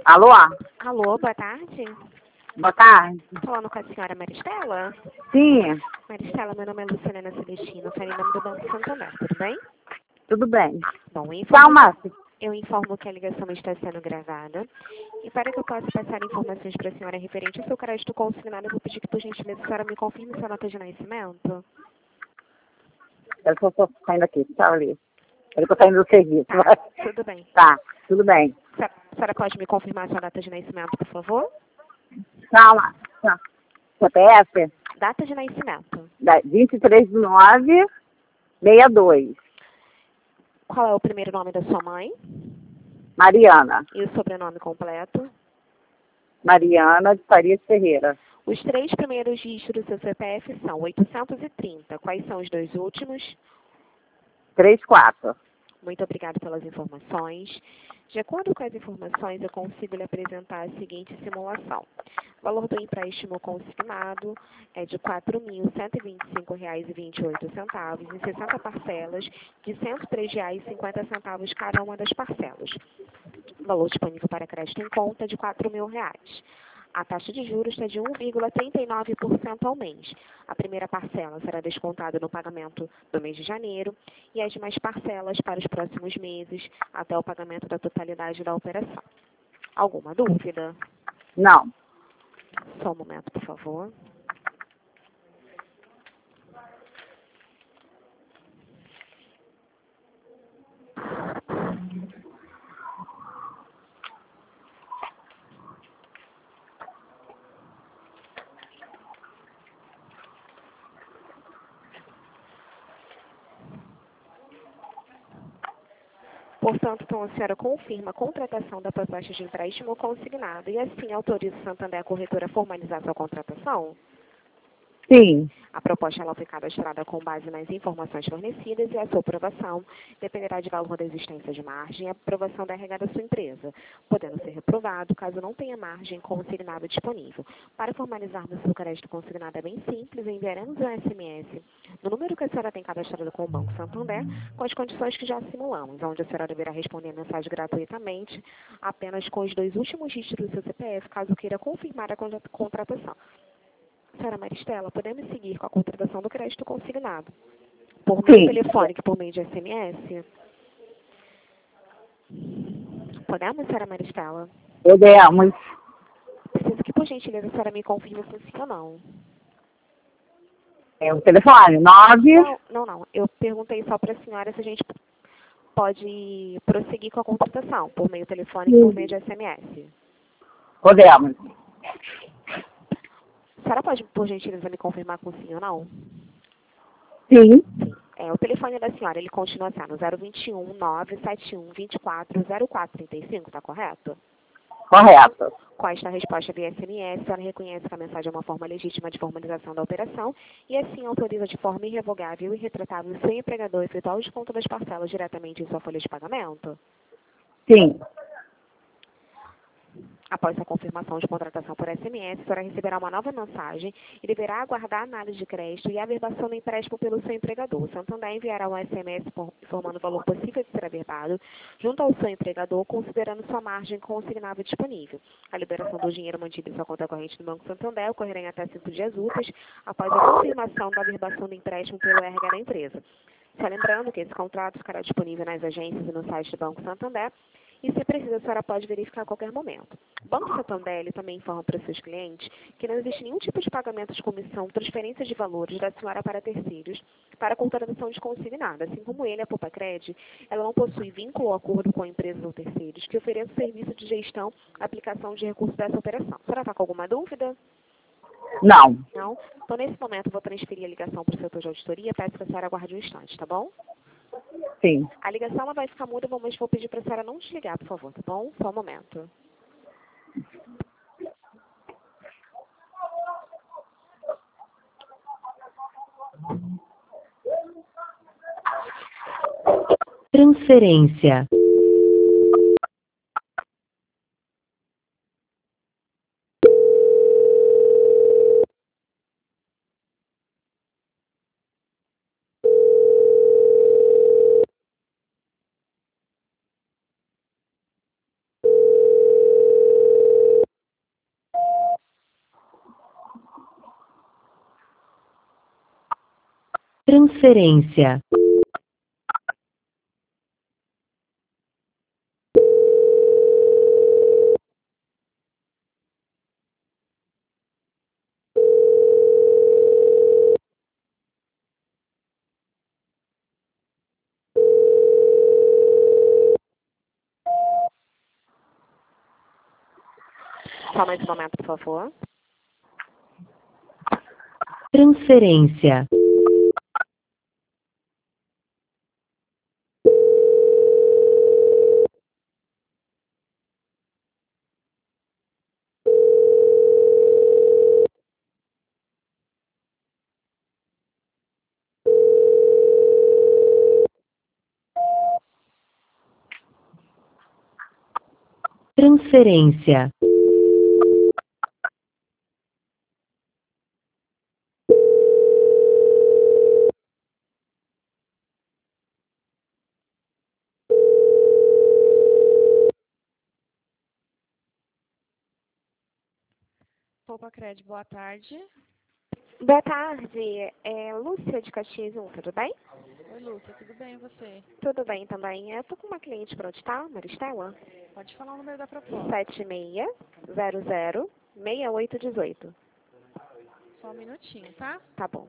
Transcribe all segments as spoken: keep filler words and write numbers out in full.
Alô? Alô, boa tarde. Boa tarde. Falando com a senhora Maristela? Sim, Maristela, meu nome é Luciana Celestino, falei em nome do Banco Santander, tudo bem? tudo bem. Bom, eu informo, Calma. eu informo que a ligação está sendo gravada. E para que eu possa passar informações para a senhora referente ao seu crédito consignado, eu vou pedir que, por gentileza, a senhora me confirme sua nota de nascimento. Eu só estou saindo aqui, tá ali. Eu estou saindo do serviço. Tá, tudo bem. Tá, tudo bem. A senhora pode me confirmar sua data de nascimento, por favor? Calma. Tá. C P F? Data de nascimento. Da vinte e três de nove, sessenta e dois. Qual é o primeiro nome da sua mãe? Mariana. E o sobrenome completo? Mariana de Farias Ferreira. Os três primeiros dígitos do seu C P F são oitocentos e trinta. Quais são os dois últimos? trinta e quatro. Muito obrigada pelas informações. De acordo com as informações, eu consigo lhe apresentar a seguinte simulação. O valor do empréstimo consignado é de quatro mil cento e vinte e cinco reais e vinte e oito centavos em sessenta parcelas de cento e três reais e cinquenta centavos cada uma das parcelas. O valor disponível para crédito em conta é de quatro mil reais. A taxa de juros está de um vírgula trinta e nove por cento ao mês. A primeira parcela será descontada no pagamento do mês de janeiro e as demais parcelas para os próximos meses, até o pagamento da totalidade da operação. Alguma dúvida? Não. Só um momento, por favor. Portanto, então, a senhora confirma a contratação da proposta de empréstimo consignado e assim autoriza o Santander a corretora a formalizar sua contratação? Sim. A proposta ela foi cadastrada com base nas informações fornecidas e a sua aprovação dependerá de valor da existência de margem e aprovação da R H da sua empresa, podendo ser reprovado caso não tenha margem consignada disponível. Para formalizarmos o crédito consignado é bem simples, enviaremos um S M S no número que a senhora tem cadastrado com o Banco Santander, com as condições que já simulamos, onde a senhora deverá responder a mensagem gratuitamente apenas com os dois últimos dígitos do seu C P F, caso queira confirmar a contratação. Senhora Maristela, podemos seguir com a contratação do crédito consignado por meio Sim. telefônico, por meio de S M S? Podemos, senhora Maristela? Podemos. Preciso que, por gentileza, a senhora me confirme se sim ou não. É o telefone, nove. Não, não, não. Eu perguntei só para a senhora se a gente pode prosseguir com a contratação por meio telefônico, por meio de S M S. Podemos. A senhora pode, por gentileza, me confirmar com sim ou não? Sim. Sim. É, o telefone da senhora, ele continua sendo zero vinte e um, nove sete um, vinte e quatro, zero quatro trinta e cinco, tá correto? Correto. Com esta resposta via S M S, a senhora reconhece que a mensagem é uma forma legítima de formalização da operação e assim autoriza de forma irrevogável e irretratável o seu empregador a efetuar o desconto das parcelas diretamente em sua folha de pagamento? Sim. Após a confirmação de contratação por S M S, a senhora receberá uma nova mensagem e deverá aguardar a análise de crédito e a averbação do empréstimo pelo seu empregador. O Santander enviará um S M S informando o valor possível de ser averbado junto ao seu empregador, considerando sua margem consignável disponível. A liberação do dinheiro mantido em sua conta corrente do Banco Santander ocorrerá em até cinco dias úteis após a confirmação da averbação do empréstimo pelo R H da empresa. Só lembrando que esse contrato ficará disponível nas agências e no site do Banco Santander. E se precisa, a senhora pode verificar a qualquer momento. O Banco Santander ele também informa para os seus clientes que não existe nenhum tipo de pagamento de comissão, transferência de valores da senhora para terceiros para a contratação de consignada. Assim como ele, a Popacred, ela não possui vínculo ou acordo com empresas ou terceiros que ofereçam serviço de gestão, aplicação de recursos dessa operação. A senhora está com alguma dúvida? Não. Não? Então, nesse momento, eu vou transferir a ligação para o setor de auditoria. Peço que a senhora aguarde um instante, tá bom? Sim. A ligação ela vai ficar muda, mas vou pedir para a senhora não desligar, por favor, tá bom? Só um momento. Transferência. Transferência. Só mais um momento, por favor. Transferência. Transferência. Poupa Crédito, boa tarde. Boa tarde, é Lúcia de Caxias um, tudo bem? Oi, Lúcia, tudo bem e você? Tudo bem também. Eu tô com uma cliente para onde tá, Maristela? Pode falar o número da proposta. sete seis zero zero seis oito um oito. Só um minutinho, tá? Tá bom.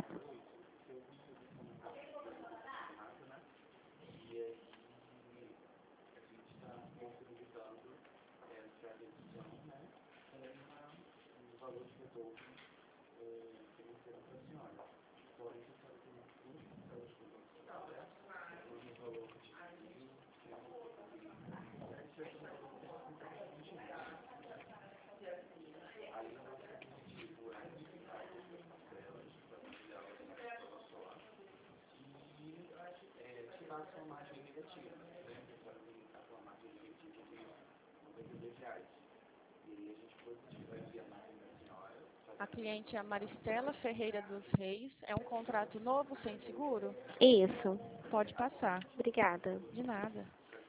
A cliente é a Maristela Ferreira dos Reis. É um contrato novo, sem seguro? Isso. Pode passar. Obrigada. De nada.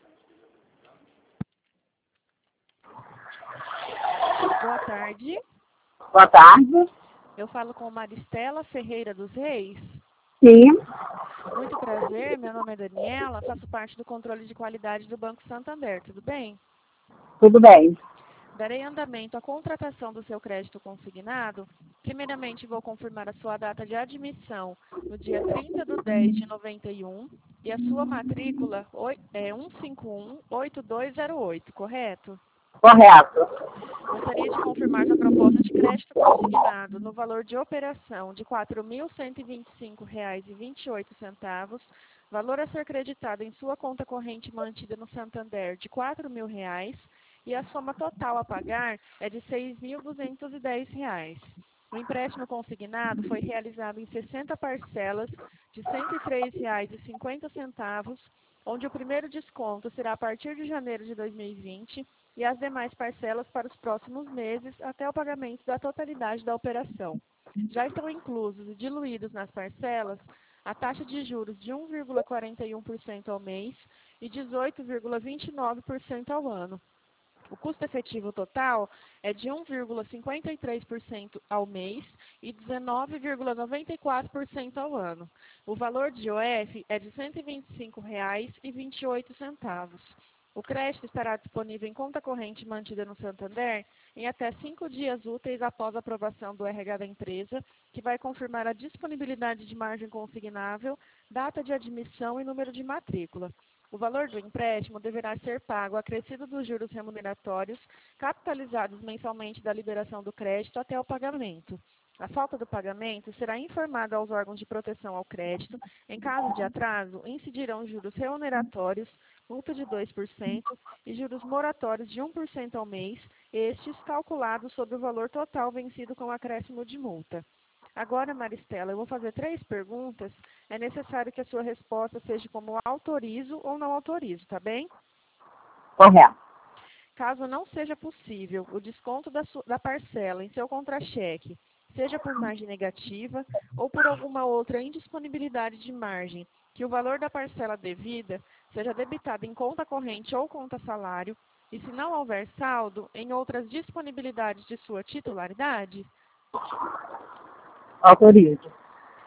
Boa tarde. Boa tarde. Eu falo com Maristela Ferreira dos Reis. Sim, Muito prazer, meu nome é Daniela, faço parte do controle de qualidade do Banco Santander, tudo bem? tudo bem. Darei andamento à contratação do seu crédito consignado. Primeiramente, vou confirmar a sua data de admissão no dia trinta de dez de noventa e um e a sua matrícula oi- é um cinco um oito dois zero oito, correto? Correto. Gostaria de confirmar sua proposta de crédito consignado no valor de operação de quatro mil cento e vinte e cinco reais e vinte e oito centavos, valor a ser creditado em sua conta corrente mantida no Santander de quatro mil reais, e a soma total a pagar é de seis mil duzentos e dez reais. O empréstimo consignado foi realizado em sessenta parcelas de cento e três reais e cinquenta centavos, onde o primeiro desconto será a partir de janeiro de dois mil e vinte e as demais parcelas para os próximos meses até o pagamento da totalidade da operação. Já estão inclusos e diluídos nas parcelas a taxa de juros de um vírgula quarenta e um por cento ao mês e dezoito vírgula vinte e nove por cento ao ano. O custo efetivo total é de um vírgula cinquenta e três por cento ao mês e dezenove vírgula noventa e quatro por cento ao ano. O valor de I O F é de cento e vinte e cinco reais e vinte e oito centavos. O crédito estará disponível em conta corrente mantida no Santander em até cinco dias úteis após a aprovação do R H da empresa, que vai confirmar a disponibilidade de margem consignável, data de admissão e número de matrícula. O valor do empréstimo deverá ser pago acrescido dos juros remuneratórios, capitalizados mensalmente da liberação do crédito até o pagamento. A falta do pagamento será informada aos órgãos de proteção ao crédito. Em caso de atraso, incidirão juros remuneratórios, multa de dois por cento e juros moratórios de um por cento ao mês, estes calculados sobre o valor total vencido com acréscimo de multa. Agora, Maristela, eu vou fazer três perguntas. É necessário que a sua resposta seja como autorizo ou não autorizo, tá bem? Correto. Caso não seja possível o desconto da, sua, da parcela em seu contra-cheque, seja por margem negativa ou por alguma outra indisponibilidade de margem, que o valor da parcela devida seja debitado em conta corrente ou conta salário, e se não houver saldo, em outras disponibilidades de sua titularidade? Autorizo.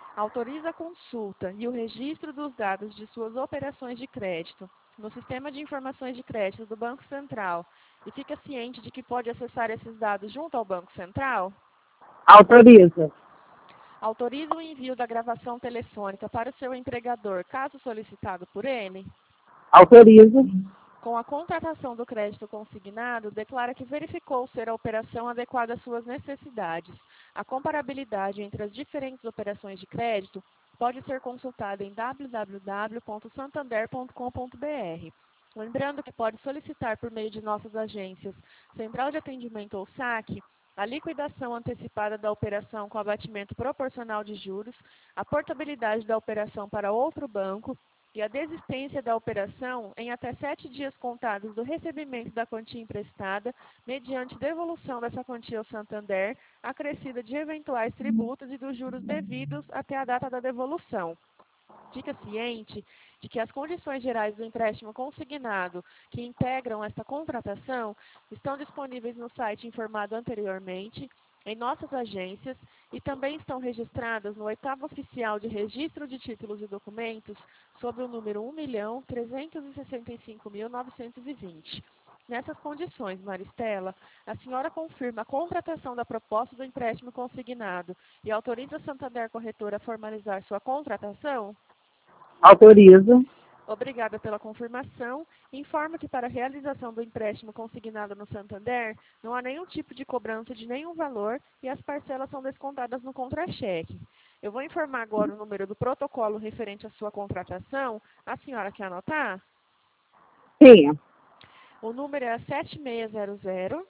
Autoriza a consulta e o registro dos dados de suas operações de crédito no Sistema de Informações de Crédito do Banco Central e fica ciente de que pode acessar esses dados junto ao Banco Central? Autoriza. Autoriza o envio da gravação telefônica para o seu empregador, caso solicitado por ele? Autoriza. Com a contratação do crédito consignado, declara que verificou ser a operação adequada às suas necessidades. A comparabilidade entre as diferentes operações de crédito pode ser consultada em w w w ponto santander ponto com ponto b r. Lembrando que pode solicitar por meio de nossas agências Central de Atendimento ou saque, a liquidação antecipada da operação com abatimento proporcional de juros, a portabilidade da operação para outro banco e a desistência da operação em até sete dias contados do recebimento da quantia emprestada, mediante devolução dessa quantia ao Santander, acrescida de eventuais tributos e dos juros devidos até a data da devolução. Fica ciente de que as condições gerais do empréstimo consignado que integram esta contratação estão disponíveis no site informado anteriormente, em nossas agências e também estão registradas no oitavo oficial de registro de títulos e documentos sob o número um milhão trezentos e sessenta e cinco mil novecentos e vinte. Nessas condições, Maristela, a senhora confirma a contratação da proposta do empréstimo consignado e autoriza a Santander Corretora a formalizar sua contratação? Autoriza. Obrigada pela confirmação. Informo que para a realização do empréstimo consignado no Santander, não há nenhum tipo de cobrança de nenhum valor e as parcelas são descontadas no contra-cheque. Eu vou informar agora o número do protocolo referente à sua contratação. A senhora quer anotar? Sim. O número é sete seis zero zero,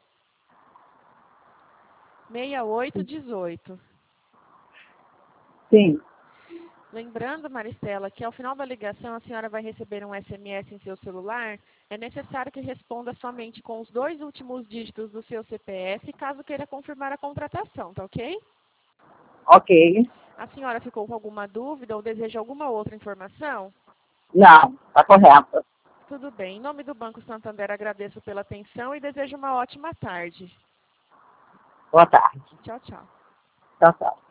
seis oito um oito. Sim. Lembrando, Maristela, que ao final da ligação a senhora vai receber um S M S em seu celular. É necessário que responda somente com os dois últimos dígitos do seu C P F, caso queira confirmar a contratação, tá ok? Ok. A senhora ficou com alguma dúvida ou deseja alguma outra informação? Não, tá correto. Tudo bem. Em nome do Banco Santander, agradeço pela atenção e desejo uma ótima tarde. Boa tarde. Tchau, tchau. Tchau, tchau.